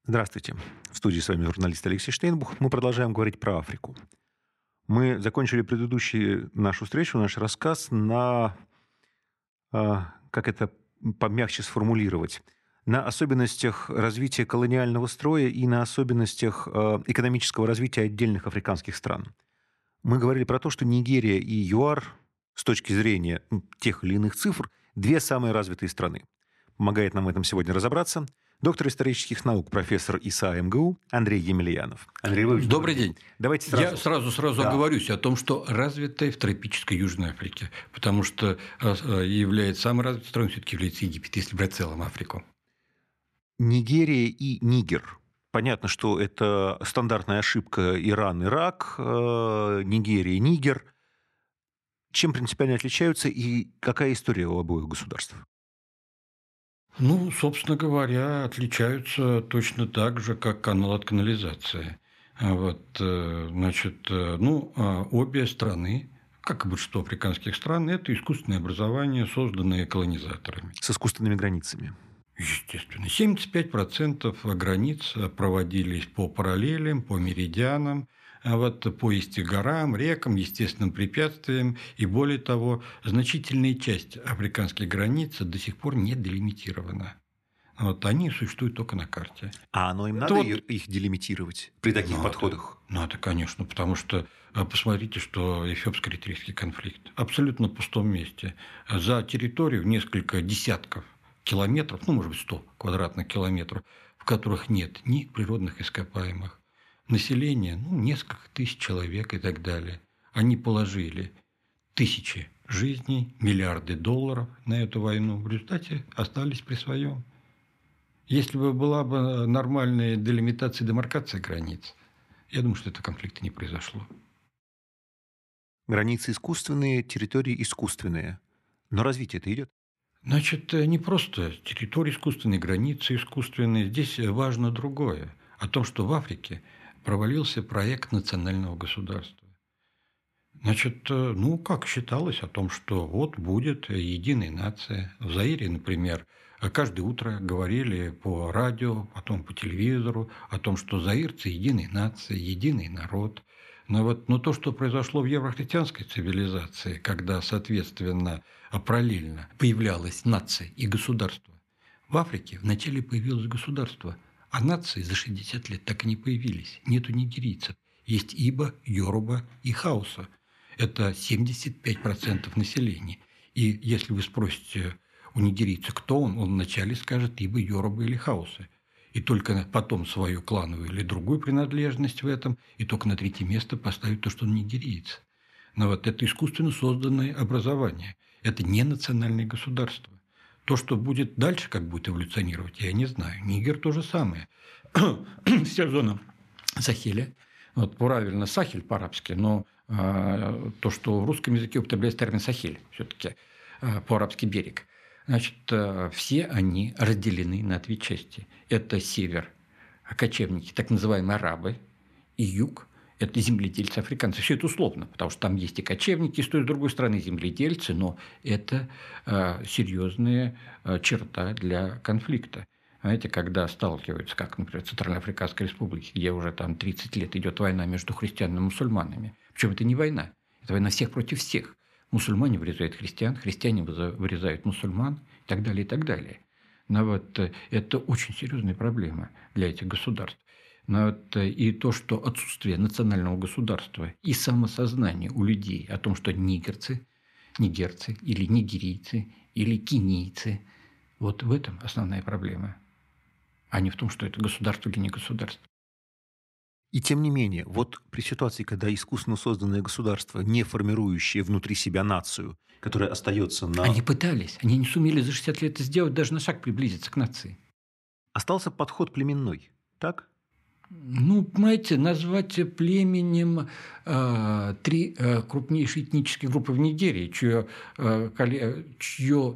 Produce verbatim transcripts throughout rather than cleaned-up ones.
Здравствуйте. В студии с вами журналист Алексей Штейнбух. Мы продолжаем говорить про Африку. Мы закончили предыдущую нашу встречу, наш рассказ на, а, как это помягче сформулировать, на особенностях развития колониального строя и на особенностях а, экономического развития отдельных африканских стран. Мы говорили про то, что Нигерия и ЮАР с точки зрения м, тех или иных цифр две самые развитые страны. Помогает нам в этом сегодня разобраться доктор исторических наук, профессор ИСА МГУ Андрей Емельянов. Андрей Львович, добрый день. Давайте сразу. Я сразу, сразу Да. оговорюсь о том, что развитая в тропической Южной Африке, потому что является самой развитой страной, все-таки является Египет, если брать в целом Африку. Нигерия и Нигер. Понятно, что это стандартная ошибка Иран-Ирак, э, Нигерия, Нигер. Чем принципиально отличаются и какая история у обоих государств? Ну, собственно говоря, отличаются точно так же, как канал от канализации. А Вот, э, значит, э, ну, а обе страны, как и большинство африканских стран, это искусственные образования, созданные колонизаторами. С искусственными границами. Естественно. семьдесят пять процентов границ проводились по параллелям, по меридианам, а вот по исти горам, рекам, естественным препятствиям. И более того, значительная часть африканских границ до сих пор не делимитирована. Вот они существуют только на карте. А оно им Это надо вот- ее- их делимитировать при таких Надо. подходах? Надо, конечно, потому что а, посмотрите, что эфиопско-эритрейский конфликт абсолютно пустом месте. За территорию в несколько десятков километров, ну, может быть, сто квадратных километров, в которых нет ни природных ископаемых, население, ну, несколько тысяч человек и так далее. Они положили тысячи жизней, миллиарды долларов на эту войну. В результате остались при своем. Если бы была бы нормальная делимитация и демаркация границ, я думаю, что этого конфликта не произошло. Границы искусственные, территории искусственные. Но развитие это идет. Значит, не просто территории искусственные, границы искусственные. Здесь важно другое. О том, что в Африке провалился проект национального государства. Значит, ну, как считалось о том, что вот будет единая нация. В Заире, например, каждое утро говорили по радио, потом по телевизору о том, что заирцы – единая нация, единый народ. Но, вот, но то, что произошло в еврохристианской цивилизации, когда, соответственно, параллельно появлялась нация и государство, в Африке вначале появилось государство, а нации за шестьдесят лет так и не появились. Нету нигерийцев. Есть Иба, Йоруба и Хауса. Это семьдесят пять процентов населения. И если вы спросите у нигерийца, кто он, он вначале скажет Иба, Йоруба или Хауса. И только потом свою клановую или другую принадлежность в этом, и только на третье место поставить то, что он нигериец. Но вот это искусственно созданное образование. Это не национальное государство. То, что будет дальше, как будет эволюционировать, я не знаю. Нигер то же самое. Вся зона Сахеля, вот правильно Сахель по-арабски, но э, то, что в русском языке употребляется термин Сахель, все-таки э, по-арабски берег, значит, э, все они разделены на две части. Это север, кочевники, так называемые арабы, и юг – это земледельцы, африканцы. Все это условно, потому что там есть и кочевники, и с той и с другой стороны земледельцы, но это э, серьезная э, черта для конфликта. Знаете, когда сталкиваются, как, например, в Центральноафриканской Республике, где уже там тридцать лет идет война между христианами и мусульманами. Причем это не война, это война всех против всех. Мусульмане вырезают христиан, христиане вырезают мусульман и так далее, и так далее. Но вот это очень серьезная проблема для этих государств. Но вот и то, что отсутствие национального государства и самосознание у людей о том, что нигерцы, нигерцы или нигерийцы или кенийцы, вот в этом основная проблема, а не в том, что это государство или не государство. И тем не менее, вот при ситуации, когда искусственно созданное государство, не формирующее внутри себя нацию, которая остается на... Они пытались, они не сумели за шестьдесят лет это сделать, даже на шаг приблизиться к нации. Остался подход племенной, так? Ну, понимаете, назвать племенем э, три э, крупнейшие этнические группы в Нигерии, чье, э, чье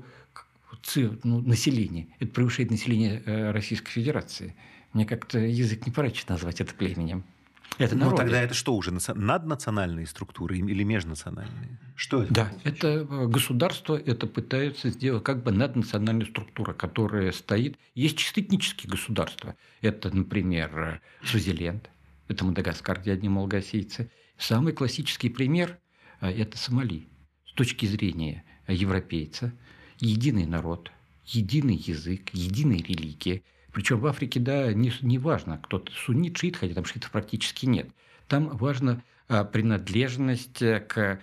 ну, население, это превышает население Российской Федерации. Мне как-то язык не порочит назвать это племенем. Это Но народы. тогда это что уже, наднациональные структуры или межнациональные? Что это? Да, это государство, это пытается сделать как бы наднациональная структура, которая стоит. Есть чисто этнические государства. Это, например, Свазиленд, это Мадагаскар, где одни малгасийцы. Самый классический пример – это Сомали. С точки зрения европейца, единый народ, единый язык, единая религия. Причем в Африке, да, не, не важно, кто-то суннит, шиит, хотя там шиитов практически нет. Там важна а, принадлежность к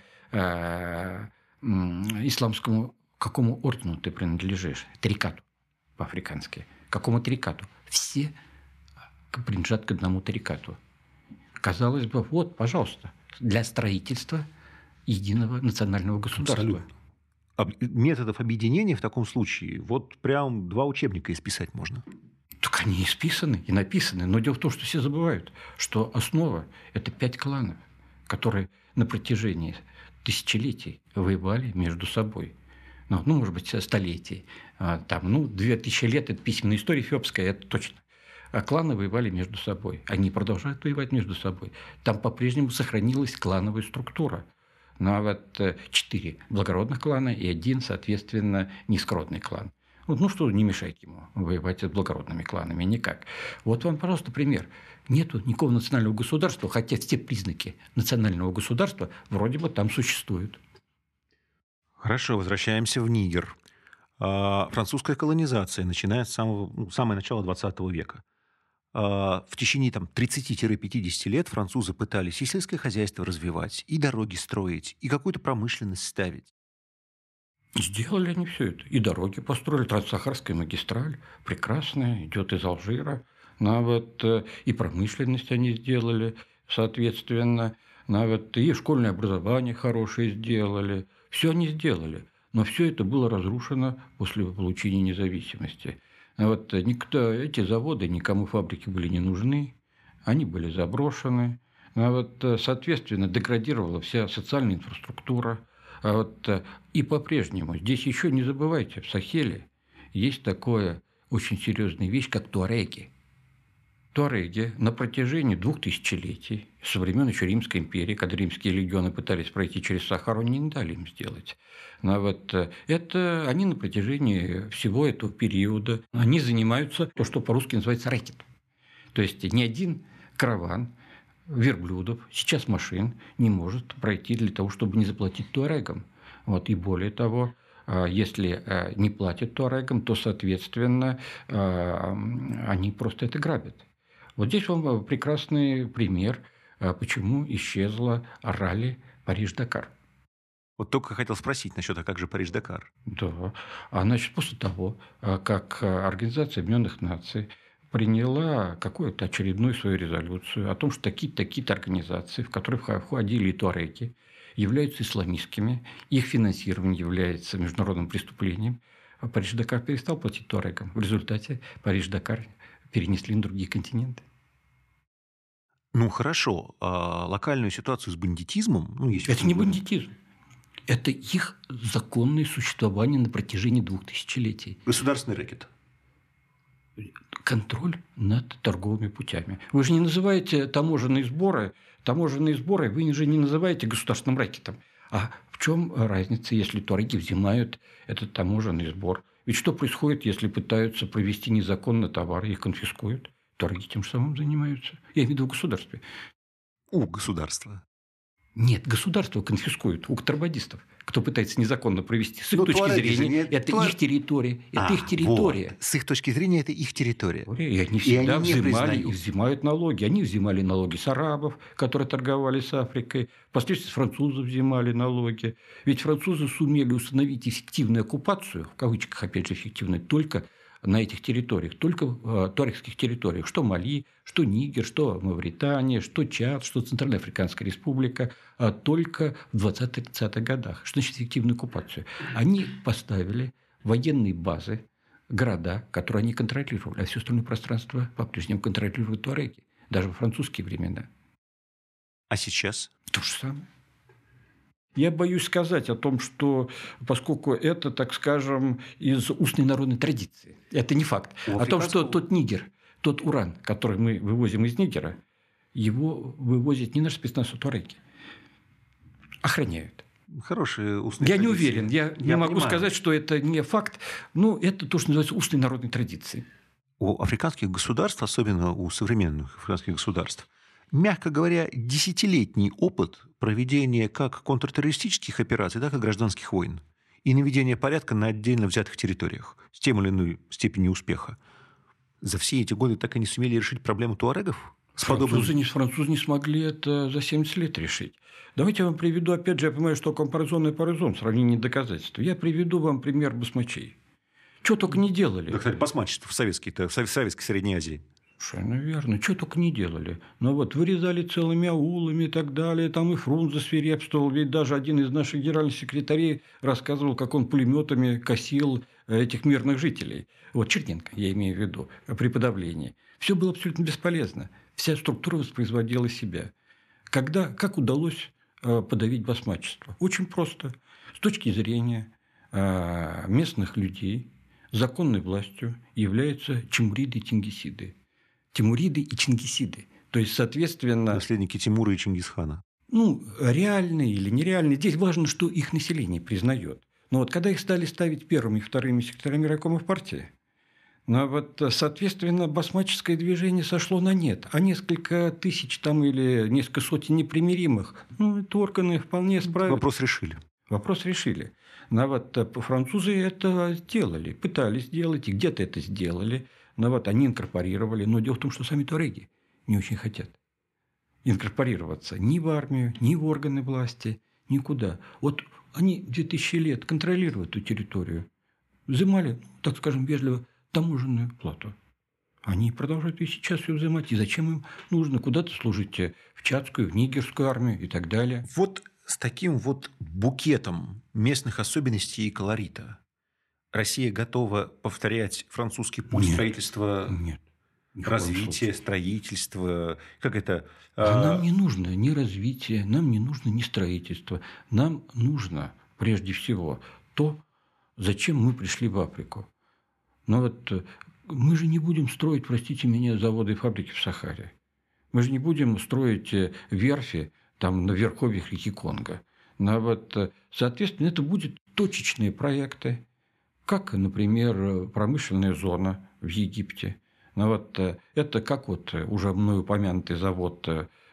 а, м, исламскому, какому ордену ты принадлежишь, тарикату по-африкански. Какому тарикату? Все принадлежат к одному тарикату. Казалось бы, вот, пожалуйста, для строительства единого национального государства. Абсолютно. Методов объединения в таком случае вот прям два учебника исписать можно. Так они исписаны и написаны. Но дело в том, что все забывают, что основа – это пять кланов, которые на протяжении тысячелетий воевали между собой. Ну, ну может быть, столетий. Там, ну, две тысячи лет – это письменная история эфиопская, это точно. А кланы воевали между собой. Они продолжают воевать между собой. Там по-прежнему сохранилась клановая структура. Ну, а вот четыре благородных клана и один, соответственно, низкородный клан. Вот, ну что не мешает ему воевать с благородными кланами? Никак. Вот вам, пожалуйста, пример. Нету никакого национального государства, хотя все признаки национального государства вроде бы там существуют. Хорошо, возвращаемся в Нигер. Французская колонизация, начиная с самого, ну, самого начала двадцатого века. В течение там, тридцати-пятидесяти лет французы пытались и сельское хозяйство развивать, и дороги строить, и какую-то промышленность ставить. Сделали они все это. И дороги построили. Транссахарская магистраль прекрасная, идет из Алжира. Ну, а вот и промышленность они сделали, соответственно. Ну, а вот и школьное образование хорошее сделали. Все они сделали. Но все это было разрушено после получения независимости. А вот никто, эти заводы, никому фабрики были не нужны. Они были заброшены. А вот, соответственно, деградировала вся социальная инфраструктура. А вот и по-прежнему, здесь еще не забывайте, в Сахеле есть такая очень серьезная вещь, как туареги. Туареги на протяжении двух тысячелетий, со времен еще Римской империи, когда римские легионы пытались пройти через Сахару, не дали им сделать. Но вот это они на протяжении всего этого периода, они занимаются то, что по-русски называется рэкет. То есть ни один караван верблюдов, сейчас машин, не может пройти для того, чтобы не заплатить туарегам. Вот. И более того, если не платят туарегам, то, соответственно, они просто это грабят. Вот здесь вам прекрасный пример, почему исчезла ралли Париж-Дакар. Вот только хотел спросить насчет, а как же Париж-Дакар? Да. А значит, после того, как Организация Объединенных Наций приняла какую-то очередную свою резолюцию о том, что такие-то такие организации, в которые входили и туареги, являются исламистскими, их финансирование является международным преступлением, а Париж-Дакар перестал платить туарегам. В результате Париж-Дакар перенесли на другие континенты. Ну, хорошо. А локальную ситуацию с бандитизмом... Ну, есть это не бандитизм. Это их законное существование на протяжении двух тысячелетий. Государственный рэкет. Контроль над торговыми путями. Вы же не называете таможенные сборы, таможенные сборы вы же не называете государственным рэкетом. А в чем разница, если туареги взимают этот таможенный сбор? Ведь что происходит, если пытаются провести незаконно товары, их конфискуют? Туареги тем же самым занимаются. Я имею в виду в государстве. У государства. Нет, государство конфискует у контрабандистов, кто пытается незаконно провести. С их Но точки зрения, не... это Туар... их территория. Это а, их территория. Вот. С их точки зрения, это их территория. И они всегда и они взимали и взимают налоги. Они взимали налоги с арабов, которые торговали с Африкой. Впоследствии с французов взимали налоги. Ведь французы сумели установить эффективную оккупацию, в кавычках, опять же, эффективную, только на этих территориях, только в туарегских территориях, что Мали, что Нигер, что Мавритания, что Чад, что Центральноафриканская республика, а только в двадцатых-тридцатых годах. Что значит эффективную оккупацию? Они поставили военные базы, города, которые они контролировали, а все остальное пространство по-прежнему контролируют туареги, даже во французские времена. А сейчас? То же самое. Я боюсь сказать о том, что поскольку это, так скажем, из устной народной традиции, это не факт. О том, что тот Нигер, тот уран, который мы вывозим из Нигера, его вывозят не наши спецназ, а туареги. Охраняют. Хорошие устные Я традиции. не уверен, я, я не могу понимаю. сказать, что это не факт, но это то, что называется устной народной традицией. У африканских государств, особенно у современных африканских государств, мягко говоря, десятилетний опыт проведения как контртеррористических операций, так и гражданских войн и наведения порядка на отдельно взятых территориях с тем или иной степенью успеха. За все эти годы так и не сумели решить проблему туарегов? Французы, подобным... не, французы не смогли это за семьдесят лет решить. Давайте я вам приведу, опять же, я понимаю, что компаразон и паразон, сравнение доказательств. Я приведу вам пример басмачей. Что только не делали. Да, кстати, басмачество в, в Советской Средней Азии. Совершенно верно. Что только не делали. Но вот вырезали целыми аулами и так далее. Там и Фрунзе свирепствовал. Ведь даже один из наших генеральных секретарей рассказывал, как он пулеметами косил этих мирных жителей. Вот Черненко, я имею в виду, при подавлении. Все было абсолютно бесполезно. Вся структура воспроизводила себя. Когда, как удалось подавить басмачество? Очень просто. С точки зрения местных людей законной властью являются чимуриды и чингисиды. Тимуриды и чингисиды. То есть, соответственно... Наследники Тимура и Чингисхана. Ну, реальные или нереальные. Здесь важно, что их население признает. Но вот когда их стали ставить первыми и вторыми секретарями райкомов партии, но вот, соответственно, басмаческое движение сошло на нет. А несколько тысяч там или несколько сотен непримиримых, ну, это органы вполне справились. Вопрос решили. Вопрос решили. Но вот французы это делали, пытались сделать, и где-то это сделали. Но вот они инкорпорировали. Но дело в том, что сами туареги не очень хотят инкорпорироваться ни в армию, ни в органы власти, никуда. Вот они две тысячи лет контролируют эту территорию, взимали, так скажем, вежливо, таможенную плату. Они продолжают и сейчас ее взимать. И зачем им нужно куда-то служить в чадскую, в нигерскую армию и так далее? Вот с таким вот букетом местных особенностей и колорита Россия готова повторять французский путь нет, строительства, нет, развития, строительства, как это? А нам не нужно ни развития, нам не нужно ни строительства. Нам нужно прежде всего то, зачем мы пришли в Африку. Но вот мы же не будем строить, простите меня, заводы и фабрики в Сахаре. Мы же не будем строить верфи там, на верховьях реки Конго. Но вот, соответственно, это будут точечные проекты, как, например, промышленная зона в Египте. Но вот это как вот уже мной упомянутый завод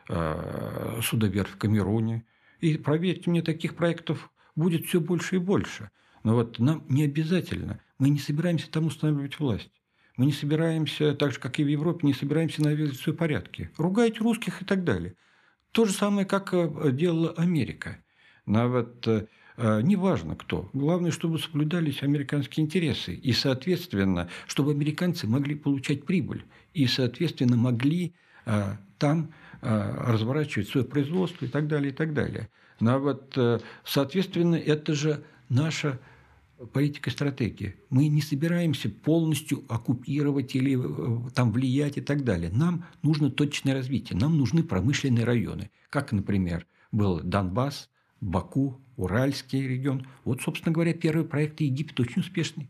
судоверфь в Камеруне. И, поверьте мне, таких проектов будет все больше и больше. Но вот нам не обязательно. Мы не собираемся там устанавливать власть. Мы не собираемся, так же, как и в Европе, не собираемся навязывать свои порядки. Ругать русских и так далее. То же самое, как делала Америка. Но вот неважно кто. Главное, чтобы соблюдались американские интересы. И, соответственно, чтобы американцы могли получать прибыль. И, соответственно, могли там разворачивать свое производство и так далее, и так далее. Но вот, соответственно, это же наша политика и стратегия. Мы не собираемся полностью оккупировать или там влиять и так далее. Нам нужно точное развитие. Нам нужны промышленные районы. Как, например, был Донбасс, Баку, Уральский регион. Вот, собственно говоря, первый проект Египет очень успешный.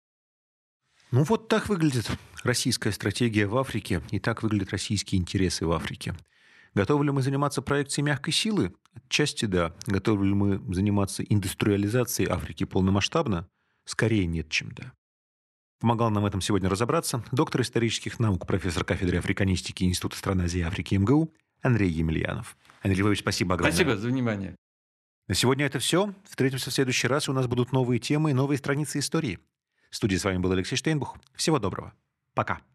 Ну, вот так выглядит российская стратегия в Африке, и так выглядят российские интересы в Африке. Готовы ли мы заниматься проекцией мягкой силы? Отчасти да. Готовы ли мы заниматься индустриализацией Африки полномасштабно? Скорее нет, чем да. Помогал нам в этом сегодня разобраться доктор исторических наук, профессор кафедры африканистики Института стран Азии и Африки МГУ Андрей Емельянов. Андрей Львович, спасибо огромное. Спасибо за внимание. На сегодня это все. Встретимся в следующий раз, и у нас будут новые темы и новые страницы истории. В студии с вами был Алексей Штейнбух. Всего доброго. Пока.